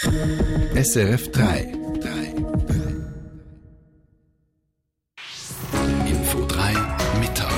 SRF 3. Info 3 Mittag.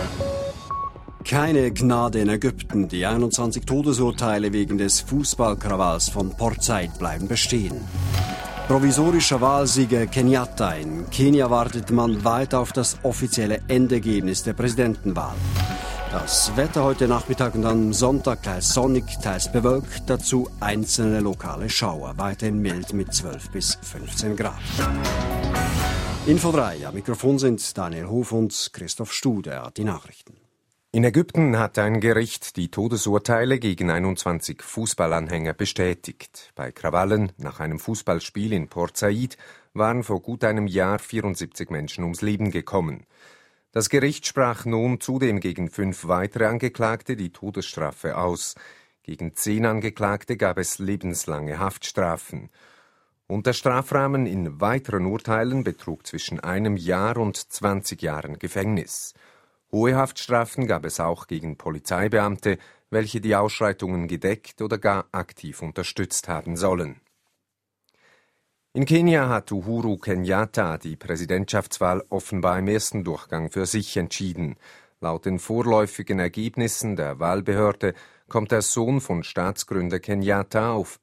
Keine Gnade in Ägypten. Die 21 Todesurteile wegen des Fußballkrawalls von Port Said bleiben bestehen. Provisorischer Wahlsieger Kenyatta. In Kenia wartet man weiter auf das offizielle Endergebnis der Präsidentenwahl. Das Wetter heute Nachmittag und am Sonntag teils sonnig, teils bewölkt. Dazu einzelne lokale Schauer. Weiterhin mild mit 12 bis 15 Grad. Info 3. Am Mikrofon sind Daniel Hof und Christoph Studer. Die Nachrichten. In Ägypten hat ein Gericht die Todesurteile gegen 21 Fußballanhänger bestätigt. Bei Krawallen nach einem Fußballspiel in Port Said waren vor gut einem Jahr 74 Menschen ums Leben gekommen. Das Gericht sprach nun zudem gegen 5 weitere Angeklagte die Todesstrafe aus. Gegen 10 Angeklagte gab es lebenslange Haftstrafen. Und der Strafrahmen in weiteren Urteilen betrug zwischen 1 Jahr und 20 Jahren Gefängnis. Hohe Haftstrafen gab es auch gegen Polizeibeamte, welche die Ausschreitungen gedeckt oder gar aktiv unterstützt haben sollen. In Kenia hat Uhuru Kenyatta die Präsidentschaftswahl offenbar im ersten Durchgang für sich entschieden. Laut den vorläufigen Ergebnissen der Wahlbehörde kommt der Sohn von Staatsgründer Kenyatta auf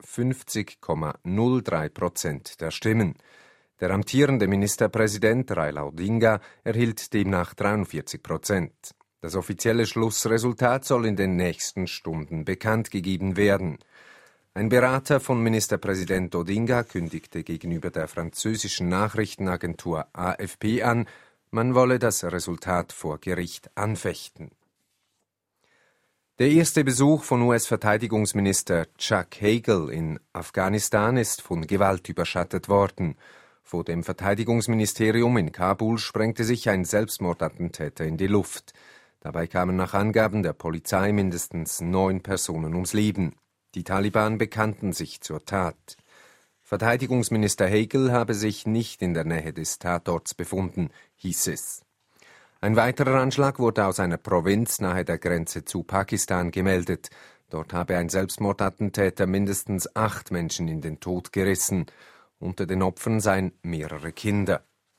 50,03% der Stimmen. Der amtierende Ministerpräsident Raila Odinga erhielt demnach 43%. Das offizielle Schlussresultat soll in den nächsten Stunden bekannt gegeben werden. Ein Berater von Ministerpräsident Odinga kündigte gegenüber der französischen Nachrichtenagentur AFP an, man wolle das Resultat vor Gericht anfechten. Der erste Besuch von US-Verteidigungsminister Chuck Hagel in Afghanistan ist von Gewalt überschattet worden. Vor dem Verteidigungsministerium in Kabul sprengte sich ein Selbstmordattentäter in die Luft. Dabei kamen nach Angaben der Polizei mindestens 9 Personen ums Leben. Die Taliban bekannten sich zur Tat. Verteidigungsminister Hagel habe sich nicht in der Nähe des Tatorts befunden, hieß es. Ein weiterer Anschlag wurde aus einer Provinz nahe der Grenze zu Pakistan gemeldet. Dort habe ein Selbstmordattentäter mindestens 8 Menschen in den Tod gerissen. Unter den Opfern seien mehrere Kinder.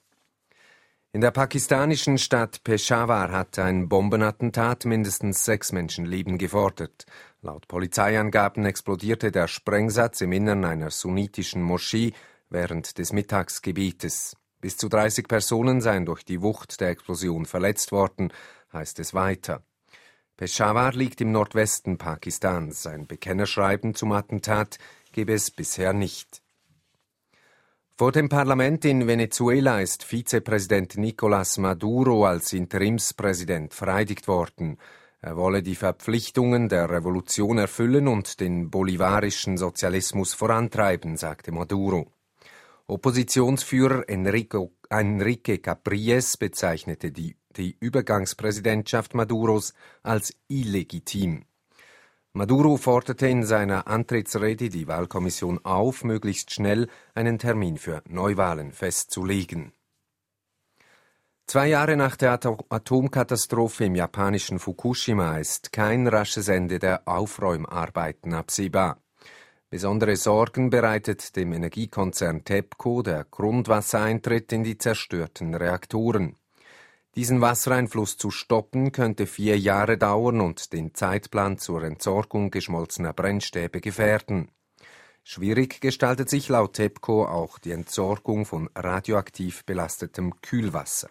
In der pakistanischen Stadt Peshawar hat ein Bombenattentat mindestens 6 Menschenleben gefordert. Laut Polizeiangaben explodierte der Sprengsatz im Innern einer sunnitischen Moschee während des Mittagsgebetes. Bis zu 30 Personen seien durch die Wucht der Explosion verletzt worden, heißt es weiter. Peshawar liegt im Nordwesten Pakistans. Ein Bekennerschreiben zum Attentat gebe es bisher nicht. Vor dem Parlament in Venezuela ist Vizepräsident Nicolás Maduro als Interimspräsident vereidigt worden. Er wolle die Verpflichtungen der Revolution erfüllen und den bolivarischen Sozialismus vorantreiben, sagte Maduro. Oppositionsführer Enrique Capriles bezeichnete die Übergangspräsidentschaft Maduros als illegitim. Maduro forderte in seiner Antrittsrede die Wahlkommission auf, möglichst schnell einen Termin für Neuwahlen festzulegen. 2 Jahre nach der Atomkatastrophe im japanischen Fukushima ist kein rasches Ende der Aufräumarbeiten absehbar. Besondere Sorgen bereitet dem Energiekonzern TEPCO der Grundwassereintritt in die zerstörten Reaktoren. Diesen Wassereinfluss zu stoppen, könnte 4 Jahre dauern und den Zeitplan zur Entsorgung geschmolzener Brennstäbe gefährden. Schwierig gestaltet sich laut TEPCO auch die Entsorgung von radioaktiv belastetem Kühlwasser.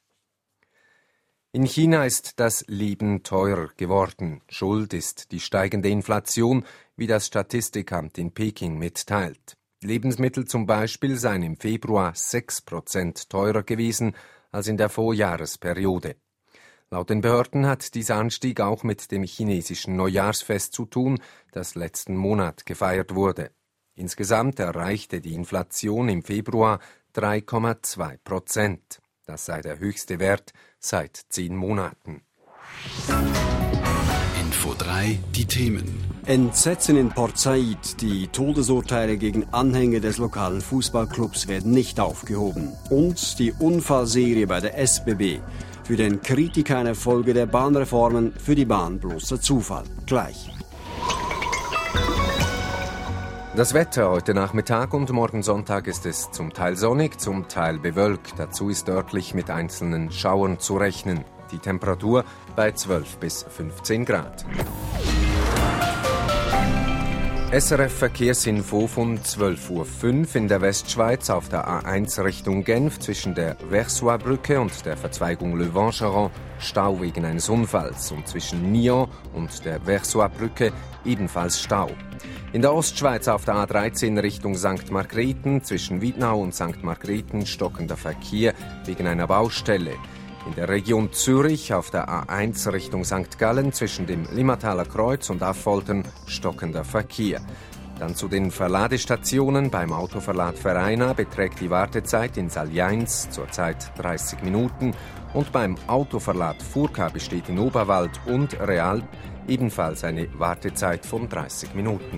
In China ist das Leben teurer geworden. Schuld ist die steigende Inflation, wie das Statistikamt in Peking mitteilt. Lebensmittel zum Beispiel seien im Februar 6% teurer gewesen als in der Vorjahresperiode. Laut den Behörden hat dieser Anstieg auch mit dem chinesischen Neujahrsfest zu tun, das letzten Monat gefeiert wurde. Insgesamt erreichte die Inflation im Februar 3,2%. Das sei der höchste Wert seit 10 Monaten. Info 3, die Themen. Entsetzen in Port Said. Die Todesurteile gegen Anhänger des lokalen Fußballclubs werden nicht aufgehoben. Und die Unfallserie bei der SBB. Für den Kritiker eine Folge der Bahnreformen, für die Bahn bloßer Zufall. Gleich. Das Wetter heute Nachmittag und morgen Sonntag ist es zum Teil sonnig, zum Teil bewölkt. Dazu ist örtlich mit einzelnen Schauern zu rechnen. Die Temperatur bei 12 bis 15 Grad. SRF Verkehrsinfo von 12.05 Uhr in der Westschweiz auf der A1 Richtung Genf zwischen der Versoix-Brücke und der Verzweigung Le Vancheron Stau wegen eines Unfalls und zwischen Nyon und der Versoix-Brücke ebenfalls Stau. In der Ostschweiz auf der A13 Richtung St. Margrethen zwischen Wiednau und St. Margrethen stockender Verkehr wegen einer Baustelle. In der Region Zürich auf der A1 Richtung St. Gallen zwischen dem Limmataler Kreuz und Affoltern stockender Verkehr. Dann zu den Verladestationen. Beim Autoverlad Vereina beträgt die Wartezeit in Saljains zurzeit 30 Minuten und beim Autoverlad Furka besteht in Oberwald und Real ebenfalls eine Wartezeit von 30 Minuten.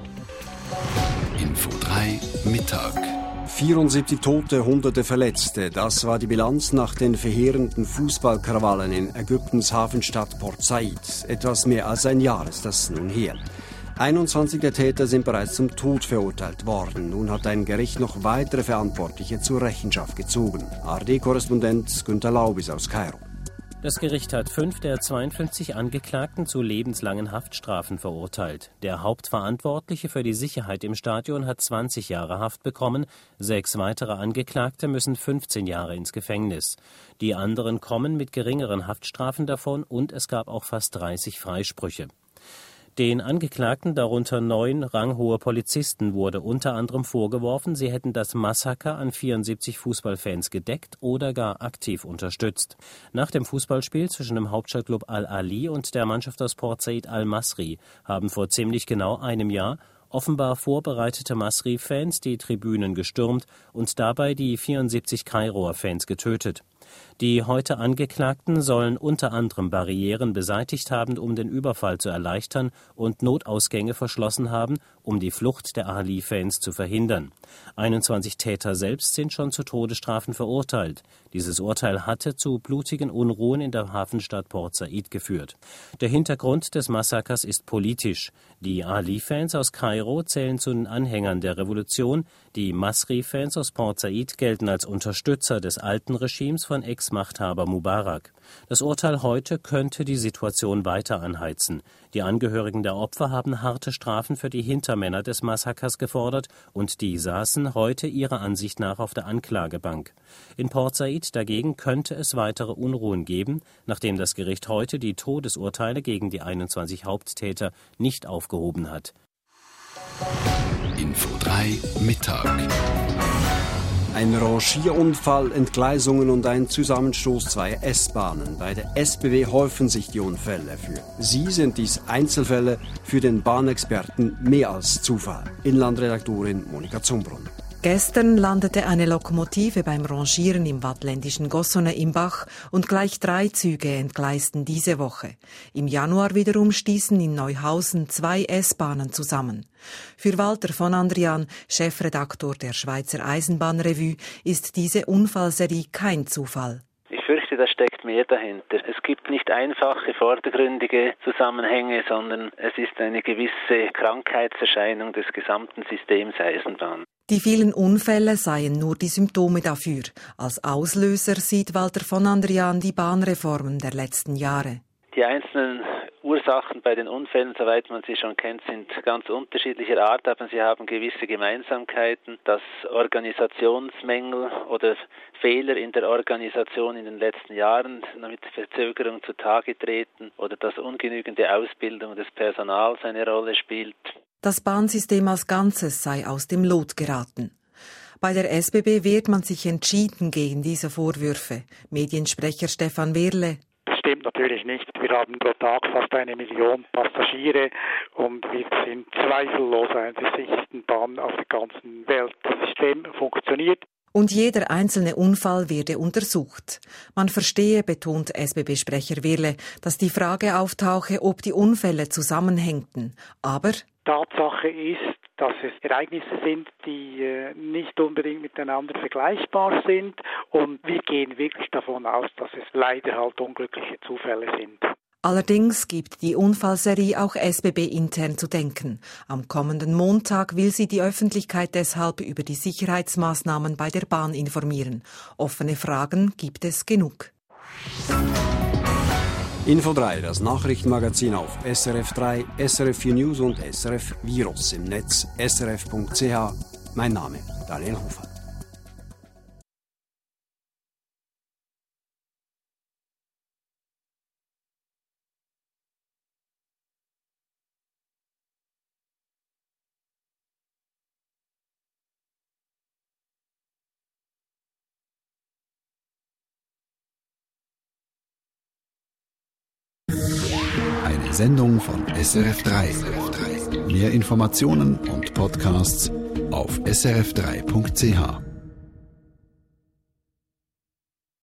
Info 3 Mittag. 74 Tote, Hunderte Verletzte. Das war die Bilanz nach den verheerenden Fußballkrawallen in Ägyptens Hafenstadt Port Said. Etwas mehr als ein Jahr ist das nun her. 21 der Täter sind bereits zum Tod verurteilt worden. Nun hat ein Gericht noch weitere Verantwortliche zur Rechenschaft gezogen. ARD-Korrespondent Günter Laubis aus Kairo. Das Gericht hat 5 der 52 Angeklagten zu lebenslangen Haftstrafen verurteilt. Der Hauptverantwortliche für die Sicherheit im Stadion hat 20 Jahre Haft bekommen. 6 weitere Angeklagte müssen 15 Jahre ins Gefängnis. Die anderen kommen mit geringeren Haftstrafen davon und es gab auch fast 30 Freisprüche. Den Angeklagten, darunter 9 ranghohe Polizisten, wurde unter anderem vorgeworfen, sie hätten das Massaker an 74 Fußballfans gedeckt oder gar aktiv unterstützt. Nach dem Fußballspiel zwischen dem Hauptstadtklub Al-Ali und der Mannschaft aus Port Said Al-Masri haben vor ziemlich genau einem Jahr offenbar vorbereitete Masri-Fans die Tribünen gestürmt und dabei die 74 Kairoer Fans getötet. Die heute Angeklagten sollen unter anderem Barrieren beseitigt haben, um den Überfall zu erleichtern und Notausgänge verschlossen haben, um die Flucht der Ali-Fans zu verhindern. 21 Täter selbst sind schon zu Todesstrafen verurteilt. Dieses Urteil hatte zu blutigen Unruhen in der Hafenstadt Port Said geführt. Der Hintergrund des Massakers ist politisch. Die Ali-Fans aus Kairo zählen zu den Anhängern der Revolution. Die Masri-Fans aus Port Said gelten als Unterstützer des alten Regimes von Ex-Machthaber Mubarak. Das Urteil heute könnte die Situation weiter anheizen. Die Angehörigen der Opfer haben harte Strafen für die Hintermänner des Massakers gefordert und die saßen heute ihrer Ansicht nach auf der Anklagebank. In Port Said dagegen könnte es weitere Unruhen geben, nachdem das Gericht heute die Todesurteile gegen die 21 Haupttäter nicht aufgehoben hat. Info 3 Mittag. Ein Rangierunfall, Entgleisungen und ein Zusammenstoß zweier S-Bahnen. Bei der SBB häufen sich die Unfälle. Für Sie sind dies Einzelfälle, für den Bahnexperten mehr als Zufall. Inlandredaktorin Monika Zumbrunn. Gestern landete eine Lokomotive beim Rangieren im waadtländischen Gossone im Bach und gleich 3 Züge entgleisten diese Woche. Im Januar wiederum stießen in Neuhausen 2 S-Bahnen zusammen. Für Walter von Andrian, Chefredaktor der Schweizer Eisenbahnrevue, ist diese Unfallserie kein Zufall. Ich fürchte, da steckt mehr dahinter. Es gibt nicht einfache, vordergründige Zusammenhänge, sondern es ist eine gewisse Krankheitserscheinung des gesamten Systems Eisenbahn. Die vielen Unfälle seien nur die Symptome dafür. Als Auslöser sieht Walter von Andrian die Bahnreformen der letzten Jahre. Die einzelnen Ursachen bei den Unfällen, soweit man sie schon kennt, sind ganz unterschiedlicher Art, aber sie haben gewisse Gemeinsamkeiten, dass Organisationsmängel oder Fehler in der Organisation in den letzten Jahren mit Verzögerung zutage treten oder dass ungenügende Ausbildung des Personals eine Rolle spielt. Das Bahnsystem als Ganzes sei aus dem Lot geraten. Bei der SBB wehrt man sich entschieden gegen diese Vorwürfe. Mediensprecher Stefan Wehrle. Das stimmt natürlich nicht. Wir haben pro Tag fast 1 Million Passagiere und wir sind zweifellos eine der sichersten Bahnen auf der ganzen Welt. Das System funktioniert. Und jeder einzelne Unfall werde untersucht. Man verstehe, betont SBB-Sprecher Wehrle, dass die Frage auftauche, ob die Unfälle zusammenhängten. Aber Tatsache ist, dass es Ereignisse sind, die nicht unbedingt miteinander vergleichbar sind. Und wir gehen wirklich davon aus, dass es leider halt unglückliche Zufälle sind. Allerdings gibt die Unfallserie auch SBB intern zu denken. Am kommenden Montag will sie die Öffentlichkeit deshalb über die Sicherheitsmaßnahmen bei der Bahn informieren. Offene Fragen gibt es genug. Info 3, das Nachrichtenmagazin auf SRF 3, SRF 4 News und SRF Virus im Netz srf.ch. Mein Name Daniel Hofer. Eine Sendung von SRF 3. Mehr Informationen und Podcasts auf srf3.ch.